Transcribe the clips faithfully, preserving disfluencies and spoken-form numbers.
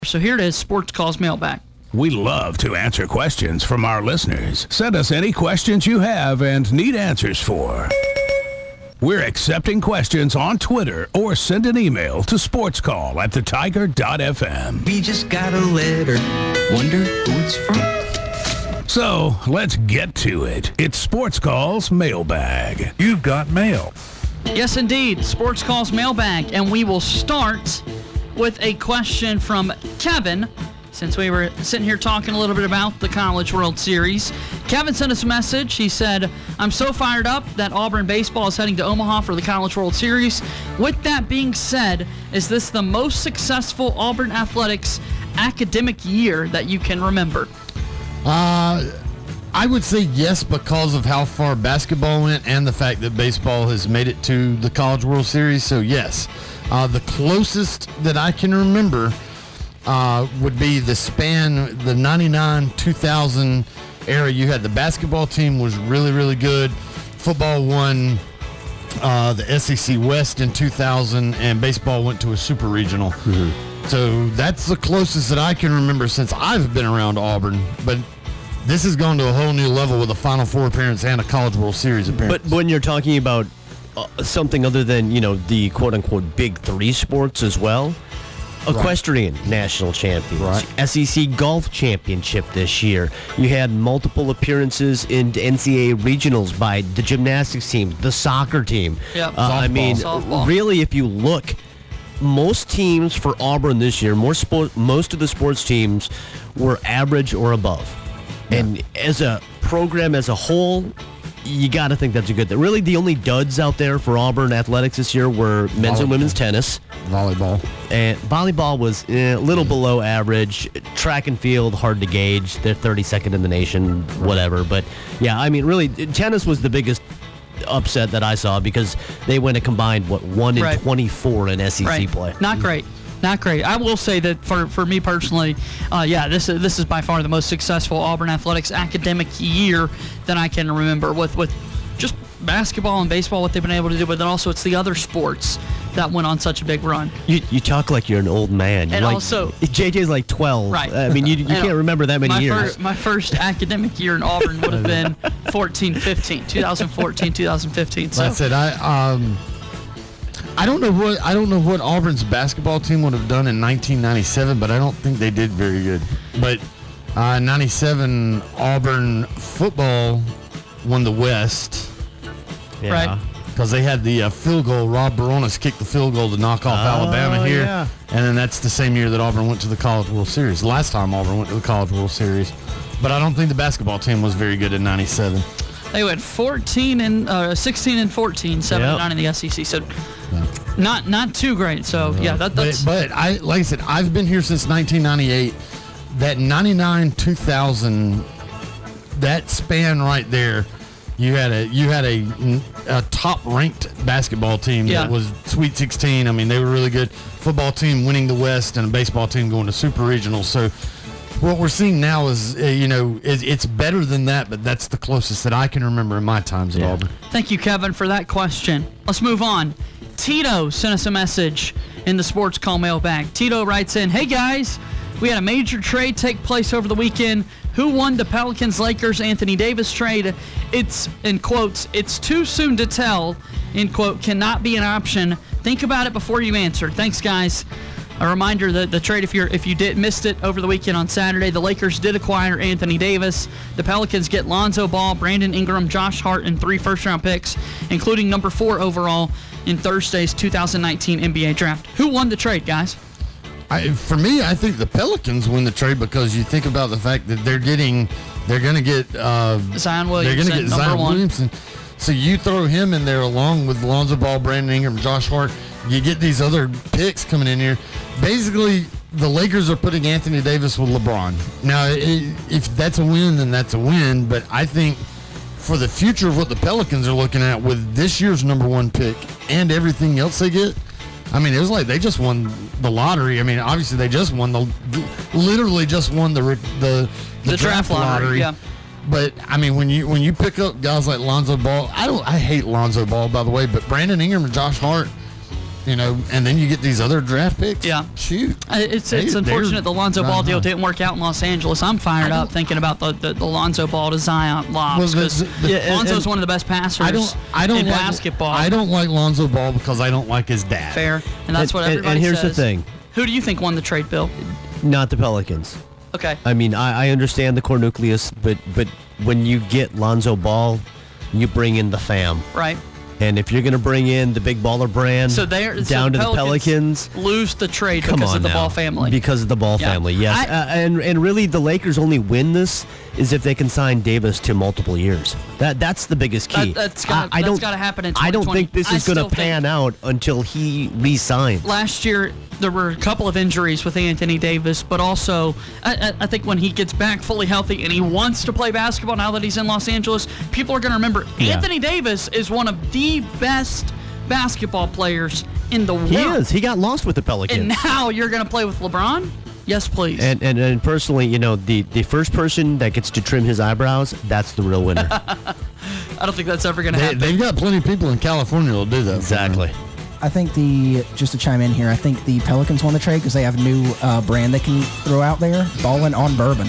So here it is, Sports Calls Mailbag. We love to answer questions from our listeners. Send us any questions you have and need answers for. We're accepting questions on Twitter or send an email to sportscall at the tiger dot f m. We just got a letter. Wonder who it's from. So, let's get to it. It's Sports Calls Mailbag. You've got mail. Yes, indeed, Sports Calls Mailbag. And we will start with a question from Kevin, since we were sitting here talking a little bit about the College World Series. Kevin sent us a message. He said, I'm so fired up that Auburn baseball is heading to Omaha for the College World Series. With that being said, is this the most successful Auburn athletics academic year that you can remember? Uh, I would say yes, because of how far basketball went and the fact that baseball has made it to the College World Series. So yes, uh, the closest that I can remember uh, would be the span, the ninety-nine two thousand era. You had the basketball team was really, really good. Football won uh, the S E C West in two thousand, and baseball went to a super regional. Mm-hmm. So that's the closest that I can remember since I've been around Auburn. But this has gone to a whole new level with a Final Four appearance and a College World Series appearance. But when you're talking about uh, something other than, you know, the quote-unquote big three sports as well, equestrian right. national champions, right. S E C golf championship this year. You had multiple appearances in N C double A regionals by the gymnastics team, the soccer team. Yep. Uh, I mean, Softball. Really, if you look, most teams for Auburn this year, more sport, most of the sports teams were average or above. Yeah. And as a program as a whole, you got to think that's a good thing. Really, the only duds out there for Auburn athletics this year were men's volleyball. and women's tennis. Volleyball. And volleyball was eh, a little below average. Track and field, hard to gauge. They're thirty-second in the nation, whatever. But, yeah, I mean, really, tennis was the biggest upset that I saw because they went a combined, what, one in Right. twenty-four in S E C Right. play. Not great. Not great. I will say that for, for me personally, uh, yeah, this is this is by far the most successful Auburn athletics academic year that I can remember with, with just basketball and baseball, what they've been able to do, but then also it's the other sports that went on such a big run. You you talk like you're an old man. You're And like, also- J J's like twelve. Right. I mean, you, you can't remember that many my years. Fir- my first academic year in Auburn would have been fourteen fifteen, twenty fourteen, twenty fifteen. So. That's it. I um, I don't know what I don't know what Auburn's basketball team would have done in nineteen ninety-seven, but I don't think they did very good. But uh, ninety-seven Auburn football won the West. Yeah. Right. Because they had the uh, field goal. Rob Baronis kicked the field goal to knock off Oh, Alabama here. yeah. And then that's the same year that Auburn went to the College World Series. Last time Auburn went to the College World Series. But I don't think the basketball team was very good in ninety-seven. They went fourteen and uh, sixteen and fourteen, seven and Yep. nine in the S E C. So not not too great. So yeah, that, that's But, but I, like I said, I've been here since nineteen ninety-eight. That ninety-nine two thousand, that span right there, you had a you had a, a top-ranked basketball team Yeah. that was Sweet sixteen. I mean, they were really good. Football team winning the West and a baseball team going to Super Regionals. So what we're seeing now is, uh, you know, is, it's better than that, but that's the closest that I can remember in my times at Yeah. Auburn. Thank you, Kevin, for that question. Let's move on. Tito sent us a message in the Sports Call mailbag. Tito writes in, hey guys, we had a major trade take place over the weekend. Who won the Pelicans-Lakers Anthony Davis trade? It's, in quotes, it's too soon to tell, end quote, cannot be an option. Think about it before you answer. Thanks, guys. A reminder that the trade, if you're if you did missed it over the weekend on Saturday, the Lakers did acquire Anthony Davis. The Pelicans get Lonzo Ball, Brandon Ingram, Josh Hart, and three first-round picks, including number four overall in Thursday's two thousand nineteen N B A draft. Who won the trade, guys? I, for me, I think the Pelicans win the trade because you think about the fact that they're getting, they're going to get uh, Zion they're Williamson, going to get number Zion one. Williamson. So you throw him in there along with Lonzo Ball, Brandon Ingram, Josh Hart. You get these other picks coming in here. Basically, the Lakers are putting Anthony Davis with LeBron. Now, it, if that's a win, then that's a win. But I think for the future of what the Pelicans are looking at with this year's number one pick and everything else they get, I mean, it was like they just won the lottery. I mean, obviously they just won the, literally just won the the, the, The draft lottery, yeah. But I mean, when you when you pick up guys like Lonzo Ball, I don't I hate Lonzo Ball, by the way, but Brandon Ingram and Josh Hart, You know, and then you get these other draft picks. Yeah. Shoot. Uh, It's They- it's they're unfortunate the Lonzo Ball riding deal high. didn't work out in Los Angeles. I'm fired up thinking about the, the, the Lonzo Ball to Zion lobs Well, the- because the- Yeah, and- Lonzo's and one of the best passers I don't. I don't in like, basketball. I don't like Lonzo Ball because I don't like his dad. Fair, and that's And- what and- everybody and here's the says. thing. Who do you think won the trade, Bill? Not the Pelicans. Okay. I mean, I, I understand the core nucleus, but but when you get Lonzo Ball, you bring in the fam. Right. And if you're going to bring in the big baller brand So they're down so to the Pelicans, lose the trade come because on of the now. Ball family. Because of the Ball Yeah. family, yes. I- uh, and and really, the Lakers only win this is if they can sign Davis to multiple years. That that's the biggest key. That- that's gotta- I, I that's don't, gotta happen in I don't twenty think this twenty. is I going to still think- pan out until he re-signs. Last year there were a couple of injuries with Anthony Davis, but also I, I- I think when he gets back fully healthy and he wants to play basketball now that he's in Los Angeles, people are going to remember Yeah. Anthony Davis is one of the best basketball players in the world. He is. He got lost with the Pelicans. And now you're going to play with LeBron? Yes, please. And, and and personally, you know, the, the first person that gets to trim his eyebrows, that's the real winner. I don't think that's ever going to They, happen. they've got plenty of people in California that'll do that. Exactly. I think the just to chime in here, I think the Pelicans won the trade because they have a new uh, brand they can throw out there, Ballin' on Bourbon.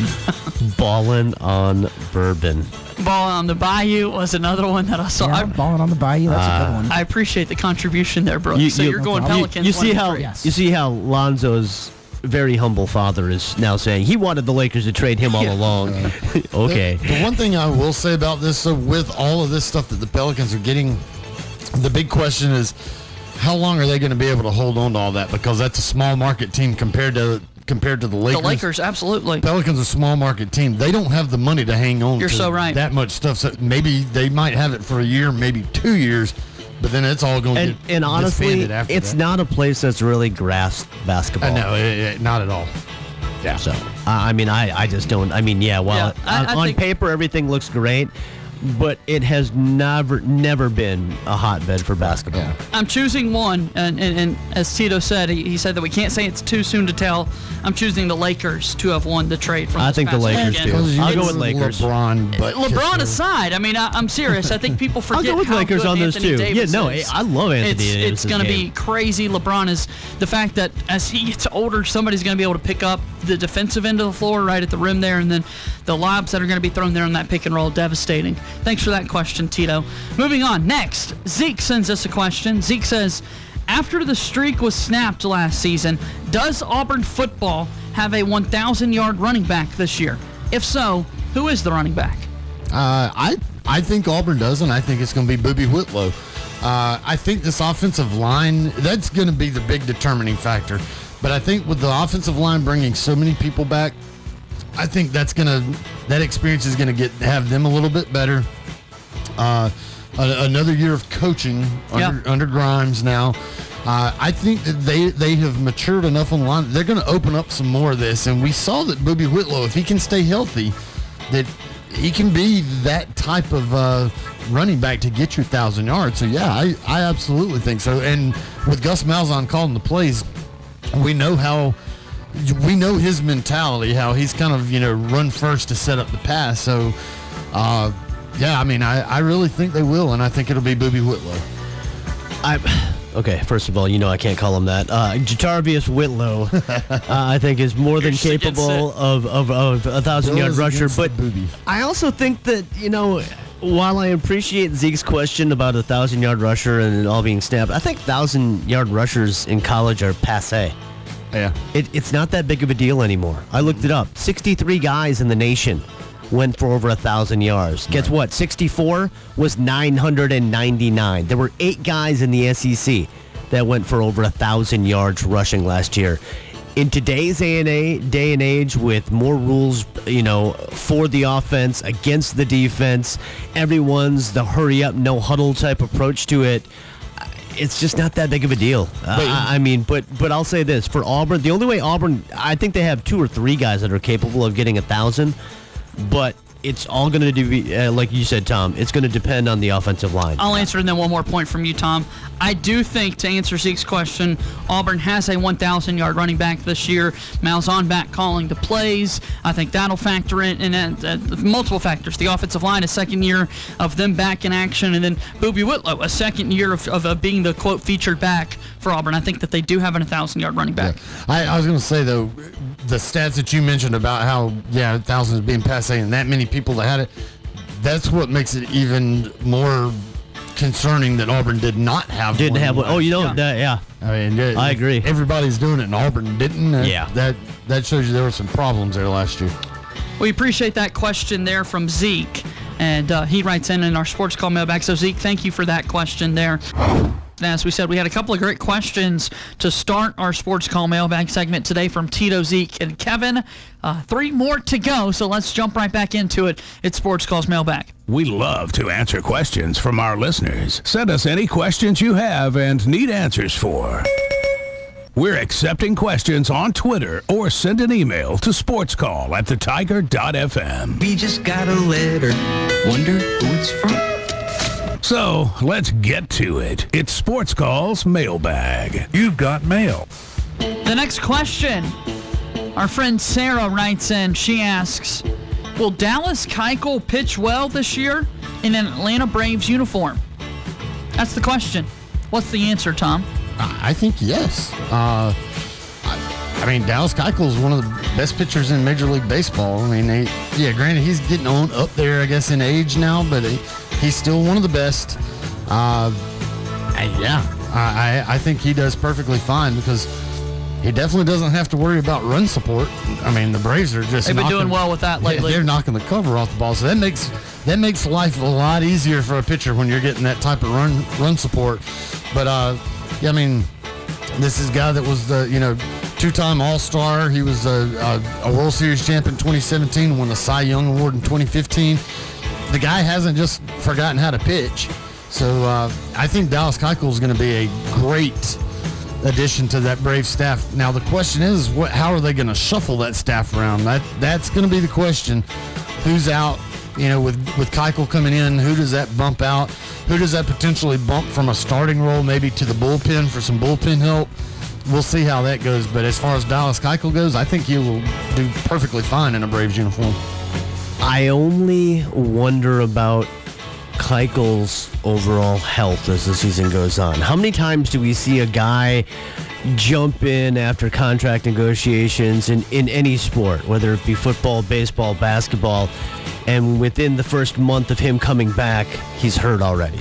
Ballin' on bourbon. Ball on the Bayou was another one that I saw. Yeah, I, Ballin' on the Bayou, that's a good one. I appreciate the contribution there, Brooks. You- so you- you're going You- Pelicans. You see winning how the trade. Yes. you see how Lonzo's very humble father is now saying he wanted the Lakers to trade him all Yeah. along. Okay. The, the one thing I will say about this, so with all of this stuff that the Pelicans are getting, the big question is, how long are they going to be able to hold on to all that? Because that's a small market team compared to compared to the The Lakers. Lakers, absolutely. Pelicans are a small market team. They don't have the money to hang on You're to so right. that much stuff. So maybe they might have it for a year, maybe two years, but then it's all going to And, get and honestly, disbanded after it's that. not a place that's really grasped basketball. I know, it, it- not at all. Yeah. So, uh, I mean, I, I just don't. I mean, yeah, while Yeah, I- on, I on think- paper everything looks great, but it has never, never been a hotbed for basketball. Yeah. I'm choosing one, and, and, and as Tito said, he, he said that we can't say it's too soon to tell. I'm choosing the Lakers to have won the trade from I this think the past Lakers weekend. do. Because you I'll go get with Lakers. LeBron, but LeBron aside, I mean, I, I'm serious. I think people forget I'll go with how Lakers good on this Anthony too. Davis Yeah, no, is. I love Anthony It's, Davis's it's going to be game. crazy. LeBron is the fact that as he gets older, somebody's going to be able to pick up the defensive end of the floor right at the rim there, and then the lobs that are going to be thrown there on that pick and roll, devastating. Thanks for that question, Tito. Moving on. Next, Zeke sends us a question. Zeke says, after the streak was snapped last season, does Auburn football have a one thousand yard running back this year? If so, who is the running back? Uh, I I think Auburn does, and I think it's going to be Boobie Whitlow. Uh, I think this offensive line, that's going to be the big determining factor. But I think with the offensive line bringing so many people back, I think that's going to that experience is going to get have them a little bit better. Uh, a, another year of coaching under, Yeah. under Grimes now. Uh, I think that they they have matured enough on the line. They're going to open up some more of this, and we saw that Boobie Whitlow, if he can stay healthy, that he can be that type of uh, running back to get you a thousand yards. So yeah, I, I absolutely think so. And with Gus Malzahn calling the plays, we know how we know his mentality, how he's kind of you know run first to set up the pass. So uh, yeah, I mean I, I really think they will, and I think it'll be Boobie Whitlow. I, okay, first of all, you know I can't call him that. Uh, Jatarvius Whitlow, uh, I think, is more than You're against capable of, of, of a thousand-yard Bill is rusher. against But the Boobie. I also think that, you know, while I appreciate Zeke's question about a thousand-yard rusher and it all being snapped, I think thousand-yard rushers in college are passé. Yeah. It, it's not that big of a deal anymore. I looked it up. sixty-three guys in the nation went for over a thousand yards. Guess what? sixty-four was nine hundred ninety-nine. There were eight guys in the S E C that went for over a thousand yards rushing last year. In today's day and age, day and age, with more rules, you know, for the offense against the defense, everyone's the hurry up, no huddle type approach to it. It's just not that big of a deal. Uh, I I mean, but but I'll say this for Auburn, the only way Auburn, I think they have two or three guys that are capable of getting a thousand. But it's all going to be, uh, like you said, Tom, it's going to depend on the offensive line. I'll answer and then one more point from you, Tom. I do think, to answer Zeke's question, Auburn has a one thousand yard running back this year. Malzahn back calling the plays. I think that'll factor in, and uh, uh, multiple factors. The offensive line, a second year of them back in action, and then Boobie Whitlow, a second year of, of uh, being the, quote, featured back for Auburn. I think that they do have a one thousand yard running back. Yeah. I, I was going to say, though, the stats that you mentioned about how, yeah, thousands being passe and that many people that had it, that's what makes it even more concerning that Auburn did not have Didn't one. have one. Oh, you know, Yeah. that, yeah. I mean, it- I agree. Everybody's doing it, and Auburn didn't. Uh, Yeah. That, that shows you there were some problems there last year. We appreciate that question there from Zeke, and uh, he writes in in our Sports Call mailbag. So, Zeke, thank you for that question there. As we said, we had a couple of great questions to start our Sports Call mailbag segment today from Tito, Zeke, and Kevin. Uh, three more to go, so let's jump right back into it. It's Sports Call's mailbag. We love to answer questions from our listeners. Send us any questions you have and need answers for. We're accepting questions on Twitter or send an email to sportscall at the tiger dot f m. We just got a letter. Wonder who it's from. So let's get to it. It's Sports Call's mailbag. You've got mail. The next question, our friend Sarah writes in. She asks, will Dallas Keuchel pitch well this year in an Atlanta Braves uniform? That's the question. What's the answer, Tom? I think yes. Uh, I, I mean, Dallas Keuchel is one of the best pitchers in Major League Baseball. I mean, they, yeah, granted, he's getting on up there, I guess, in age now, but he, he's still one of the best. Uh, and yeah, I, I think he does perfectly fine because he definitely doesn't have to worry about run support. I mean, the Braves are just They've been knocking, doing well with that lately. They're knocking the cover off the ball, so that makes that makes life a lot easier for a pitcher when you're getting that type of run run support. But uh, yeah, I mean, this is a guy that was the you know two-time All-Star. He was a, a, a World Series champion in twenty seventeen, won the Cy Young Award in twenty fifteen. The guy hasn't just forgotten how to pitch. So uh, I think Dallas Keuchel is going to be a great addition to that Brave staff. Now the question is, what? How are they going to shuffle that staff around? That that's going to be the question. Who's out? You know, with with Keuchel coming in, who does that bump out? Who does that potentially bump from a starting role maybe to the bullpen for some bullpen help? We'll see how that goes. But as far as Dallas Keuchel goes, I think he will do perfectly fine in a Braves uniform. I only wonder about Keuchel's overall health as the season goes on. How many times do we see a guy jump in after contract negotiations in, in any sport, whether it be football, baseball, basketball, and within the first month of him coming back, he's hurt already?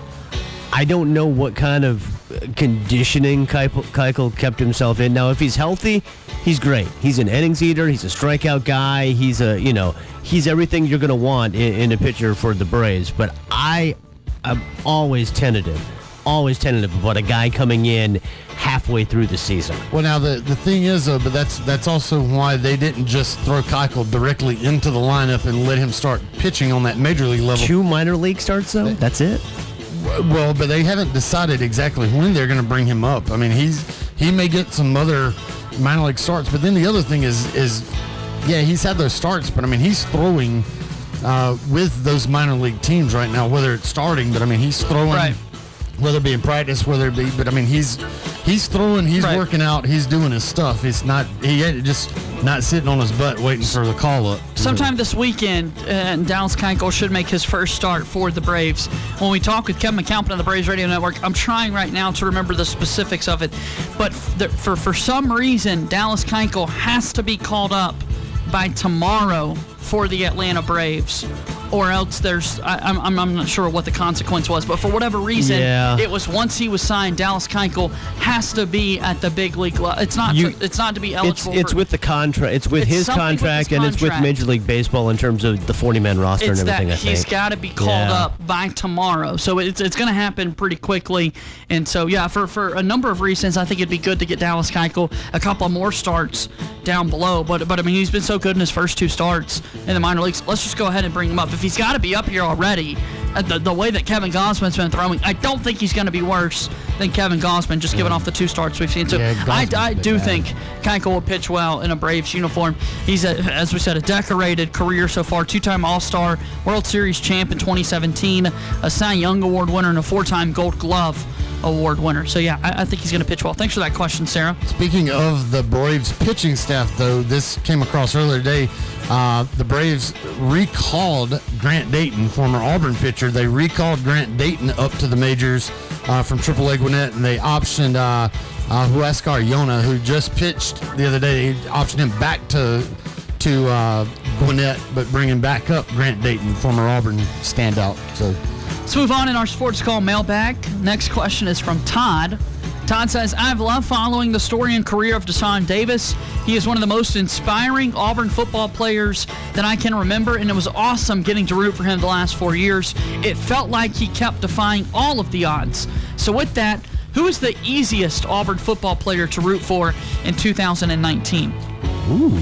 I don't know what kind of conditioning Keuchel kept himself in. Now, if he's healthy, he's great. He's an innings eater. He's a strikeout guy. He's a, you know, he's everything you're going to want in, in a pitcher for the Braves. But I am always tentative, always tentative about a guy coming in halfway through the season. Well, now the, the thing is, though, but that's that's also why they didn't just throw Keuchel directly into the lineup and let him start pitching on that major league level. Two minor league starts, though? That's it? Well, but they haven't decided exactly when they're going to bring him up. I mean, he's he may get some other minor league starts, but then the other thing is is yeah, he's had those starts, but I mean, he's throwing uh, with those minor league teams right now, whether it's starting, but I mean, he's throwing, Right. whether it be in practice, whether it be, but I mean, he's he's throwing, he's Right. working out, he's doing his stuff. It's not he ain't just not sitting on his butt waiting for the call up. Sometime this weekend, uh, Dallas Keuchel should make his first start for the Braves. When we talk with Kevin McAlpin of the Braves Radio Network, I'm trying right now to remember the specifics of it, but f- the, for for some reason, Dallas Keuchel has to be called up by tomorrow for the Atlanta Braves, or else there's I, I'm I'm I'm not sure what the consequence was, but for whatever reason, Yeah. it was once he was signed, Dallas Keuchel has to be at the big league level. It's not You- to, it's not to be It's eligible. it's for, with the contract. It's with It's his something with contract, his and it's with contract. Major League Baseball in terms of the forty-man roster It's and that everything. I he's think. got to be called Yeah. up by tomorrow, so it's it's going to happen pretty quickly. And so yeah, for for a number of reasons, I think it'd be good to get Dallas Keuchel a couple more starts down below. But but I mean, he's been so good in his first two starts in the minor leagues. Let's just go ahead and bring him up. If he's got to be up here already, uh, the, the way that Kevin Gosman's been throwing, I don't think he's going to be worse than Kevin Gosman, just given off the two starts we've seen. So Yeah, I, Gosman's I been do bad. think Keuchel will pitch well in a Braves uniform. He's, a, as we said, a decorated career so far, two-time All-Star, World Series champ in twenty seventeen, a Cy Young Award winner, and a four-time Gold Glove Award winner. So, yeah, I, I think he's going to pitch well. Thanks for that question, Sarah. Speaking of the Braves pitching staff, though, this came across earlier today. Uh, the Braves recalled Grant Dayton, former Auburn pitcher. They recalled Grant Dayton up to the majors uh, from triple A Gwinnett, and they optioned uh, uh, Huascar Yona, who just pitched the other day. They optioned him back to to uh, Gwinnett, but bringing back up Grant Dayton, former Auburn standout. So. Let's move on in our Sports Call mailbag. Next question is from Todd. Todd says, I've loved following the story and career of Deshaun Davis. He is one of the most inspiring Auburn football players that I can remember, and it was awesome getting to root for him the last four years. It felt like he kept defying all of the odds. So with that, who is the easiest Auburn football player to root for in two thousand nineteen? Ooh.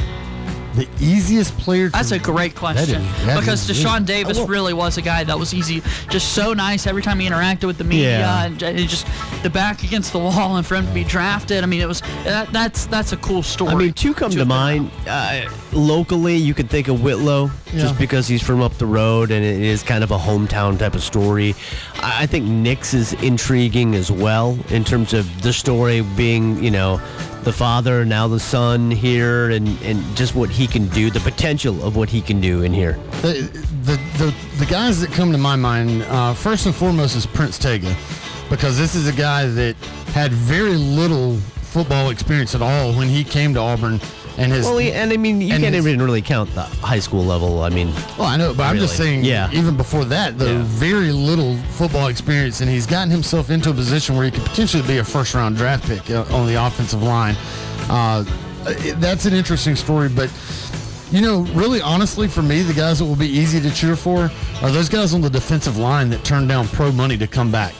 The easiest player to That's a great question. That is- that because is Deshaun really- Davis Oh, well- really was a guy that was easy, just so nice every time he interacted with the media, Yeah. and j- just the back against the wall, and for him to be drafted. I mean, it was that, that's that's a cool story. I mean, two come to have been mind. Uh, locally, you could think of Whitlow, Yeah. just because he's from up the road and it is kind of a hometown type of story. I I think Nix is intriguing as well in terms of the story being, you know, the father, now the son here, and, and just what he can do, the potential of what he can do in here. The, the, the, the guys that come to my mind, uh, first and foremost, is Prince Tega, because this is a guy that had very little football experience at all when he came to Auburn. And his, Well, he- and I mean, you and can't his- even really count the high school level. I mean, well, I know, but I'm just Really? saying, Yeah. even before that, though, Yeah. very little football experience, and he's gotten himself into a position where he could potentially be a first-round draft pick uh, on the offensive line. Uh, it- that's an interesting story, but you know, really, honestly, for me, the guys that will be easy to cheer for are those guys on the defensive line that turned down pro money to come back.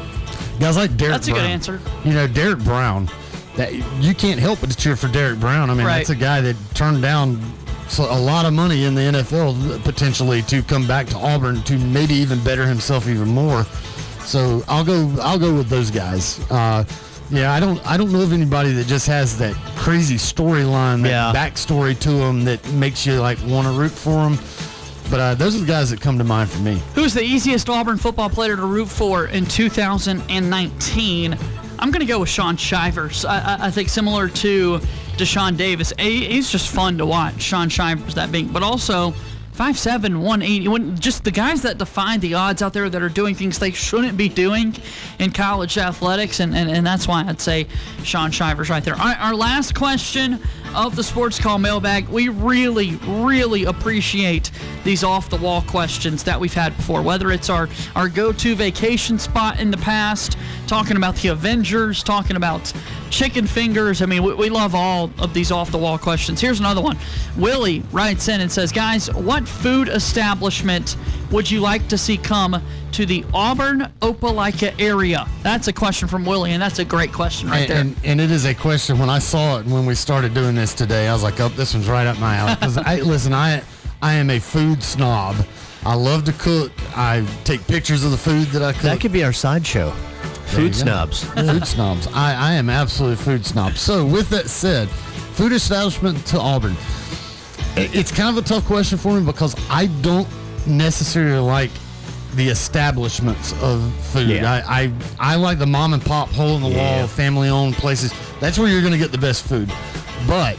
Guys like Derek That's a Brown. good answer. You know, Derek Brown. That you can't help but to cheer for Derek Brown. I mean, Right. that's a guy that turned down so- a lot of money in the N F L potentially to come back to Auburn to maybe even better himself even more. So I'll go. I'll go with those guys. Uh, yeah, I don't. I don't know of anybody that just has that crazy storyline, that Yeah. backstory to them that makes you like want to root for them. But uh, those are the guys that come to mind for me. Who's the easiest Auburn football player to root for in two thousand nineteen? I'm going to go with Sean Shivers. I, I, I think similar to Deshaun Davis, he- he's just fun to watch, Sean Shivers, that being. But also, five seven, one eighty, when, just the guys that defy the odds out there that are doing things they shouldn't be doing in college athletics, and, and, and that's why I'd say Sean Shivers right there. All right, our last question of the Sports Call mailbag. We really, really appreciate these off-the-wall questions that we've had before, whether it's our, our go-to vacation spot in the past, talking about the Avengers, talking about chicken fingers. I mean, we, we love all of these off-the-wall questions. Here's another one. Willie writes in and says, guys, what food establishment would you like to see come to the Auburn Opelika area? That's a question from Willie, and that's a great question right and, there. and, and it is a question. When I saw it when we started doing this today, I was like, "Oh, this one's right up my alley." Because I listen, I I am a food snob. I love to cook. I take pictures of the food that I cook. that could be our sideshow. Food you go. snobs. Food snobs. I, I am absolutely food snob. So with that said, food establishment to Auburn. It- It's kind of a tough question for me because I don't necessarily like the establishments of food. Yeah. I, I I like the mom and pop hole in the Yeah. wall, family owned places. That's where you're going to get the best food. But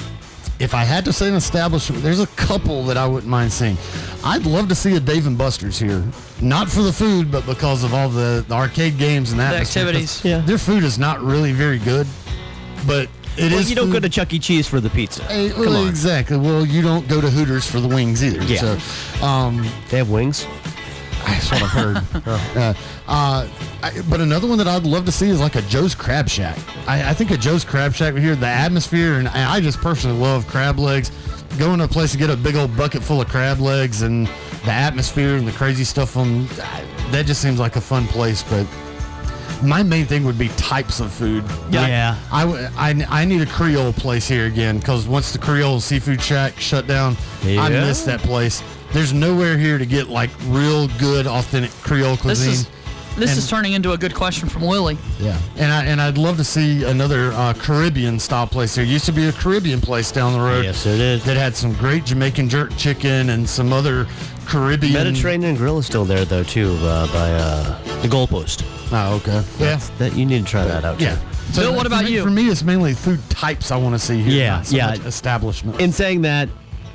if I had to say an establishment, there's a couple that I wouldn't mind seeing. I'd love to see a Dave and Buster's here, not for the food, but because of all the, the arcade games and that activities. Yeah. Their food is not really very good, but it is. Well, you don't go food- to Chuck E. Cheese for the pizza. Hey, Come well, on. exactly. Well, you don't go to Hooters for the wings either. Yeah. So, um, They have wings. that's what I've heard. uh, uh, I, but another one that I'd love to see is like a Joe's Crab Shack. I, I think a Joe's Crab Shack here, the atmosphere, and I I just personally love crab legs. Going to a place to get a big old bucket full of crab legs and the atmosphere and the crazy stuff on that just seems like a fun place. But my main thing would be types of food. Yeah. I, w- I, I need a Creole place here again because once the Creole Seafood Shack shut down, I Yeah. miss that place. there's nowhere here to get like real good, authentic Creole cuisine. This is this And- is turning into a good question from Willie. Yeah, and I and I'd love to see another uh, Caribbean style place. There used to be a Caribbean place down the road. Yes, it is. That had some great Jamaican jerk chicken and some other Caribbean. Mediterranean Grill is still there though too, uh, by uh, the Goalpost. Oh, okay. Yeah, That you need to try that out too. yeah. Bill, what for about me- you? For me, it's mainly food types I want to see here. Yeah, not so yeah. much establishment. In saying that,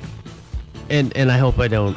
and and I hope I don't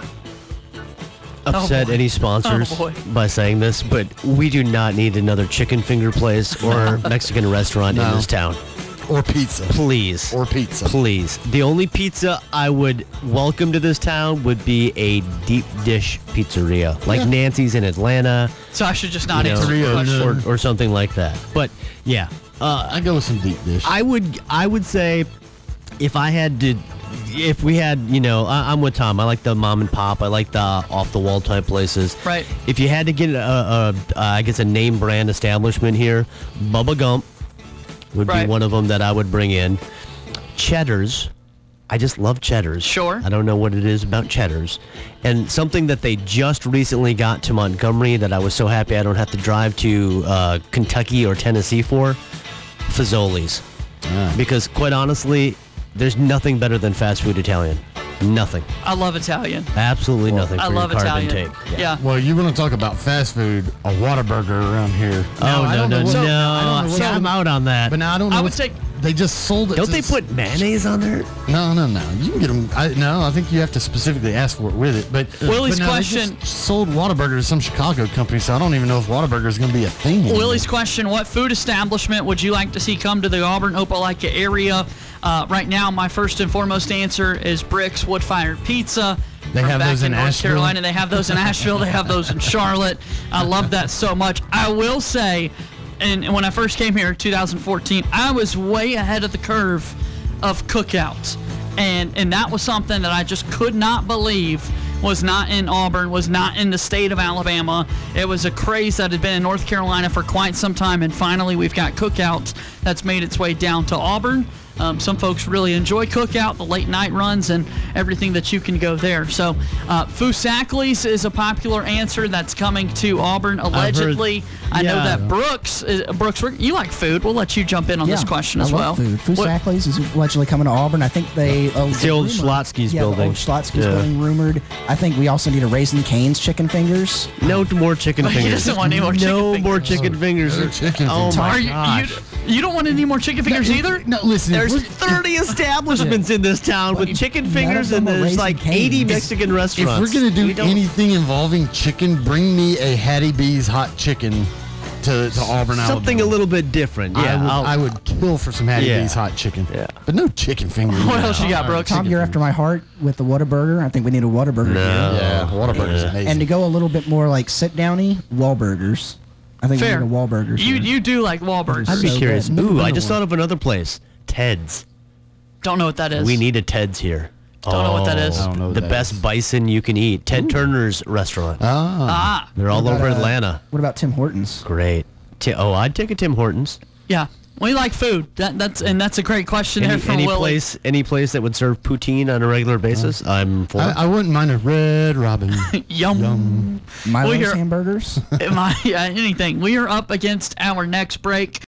upset boy. any sponsors Oh, boy. by saying this, but we do not need another chicken finger place or Mexican restaurant in No. this town. or pizza. Please. Or pizza. Please. The only pizza I would welcome to this town would be a deep dish pizzeria, like Yeah. Nancy's in Atlanta, So I should just not you know, answer the Pizzeria, question. no. or, or something like that. But yeah, uh, I go with some deep dish. I would I would say if I had to, if we had, you know, I, I'm with Tom. I like the mom and pop. I like the off the wall type places. Right. If you had to get a, a, a I guess a name brand establishment here, Bubba Gump would Right. be one of them that I would bring in. Cheddar's. I just love Cheddar's. Sure. I don't know what it is about Cheddar's. And something that they just recently got to Montgomery that I was so happy I don't have to drive to uh, Kentucky or Tennessee for, Fazoli's. Because quite honestly, there's nothing better than fast food Italian. Nothing. I love Italian. Absolutely nothing for I love your carb Italian. intake. Yeah. Well, you want to talk about fast food? A Whataburger around here. Oh, I no, don't no, know no. what- I don't know See, what- I'm out on that. But now I don't know. I would what's- take- They just sold it. Don't to they s- put mayonnaise on there? No, no, no. You can get them. I, no, I think you have to specifically ask for it with it. But Willie's but no, they question- just sold Whataburger to some Chicago company, so I don't even know if Whataburger is going to be a thing. anymore. Willie's question, what food establishment would you like to see come to the Auburn, Opelika area? Uh, right now, my first and foremost answer is Brick's Wood Fired Pizza. They From have back those in North Asheville? Carolina. They have those in Asheville. They have those in Charlotte. I love that so much. I will say, and when I first came here in two thousand fourteen, I was way ahead of the curve of cookouts. And and that was something that I just could not believe was not in Auburn, was not in the state of Alabama. It was a craze that had been in North Carolina for quite some time, and finally we've got cookouts that's made its way down to Auburn. Um, some folks really enjoy cookout, the late night runs, and everything that you can go there. So, uh, Fusakli's is a popular answer that's coming to Auburn allegedly. I know yeah. that Brooks, is, Brooks, we're- you like food. We'll let you jump in on this question I as well. love food. What- Fusakli's is allegedly coming to Auburn. I think they. Uh, It's the old rumored- Schlotzsky's yeah, building. The old Schlotzsky's Yeah. building rumored. I think we also need a Raising Cane's chicken fingers. No more chicken He fingers. doesn't want any more chicken no fingers. more chicken fingers. no chicken oh fingers. my Are you, gosh. you, you don't want any more chicken fingers either? No, listen. if There's we're- thirty establishments in this town with chicken fingers, them and are there's Raising like Cane's. eighty If- Mexican If restaurants. we're gonna do We don't- anything involving chicken, bring me a Hattie B's hot chicken to, to Auburn, something Alabama. a little bit different. Yeah, I would, I'll- I would kill for some Hattie Yeah. B's hot chicken. Yeah. But no chicken fingers. What else you got, Brooks? Tom, you're after my heart with the Whataburger. I think we need a Whataburger here. Yeah, Whataburger's amazing. And to go a little bit more like sit downy, Wahlburgers. I think Fair. we need a Wahlburgers. You here. you do like Wahlburgers. I'd be so curious. good. Never Ooh, been I to just one. thought of another place. Ted's. Don't know what that is. We need a Ted's here. Don't know what that is. I don't know what The that best is. bison you can eat. Ted Turner's restaurant. Ah, Ah, They're all What over about, uh, Atlanta. What about Tim Hortons? Great. Ti- oh, I'd take a Tim Hortons. yeah. We like food. That, that's and that's a great question there Any, from any Willie. place, any place that would serve poutine on a regular basis, I'm for. I, I wouldn't mind a Red Robin. Yum. Milo's hear- hamburgers. My, yeah, anything. We are up against our next break.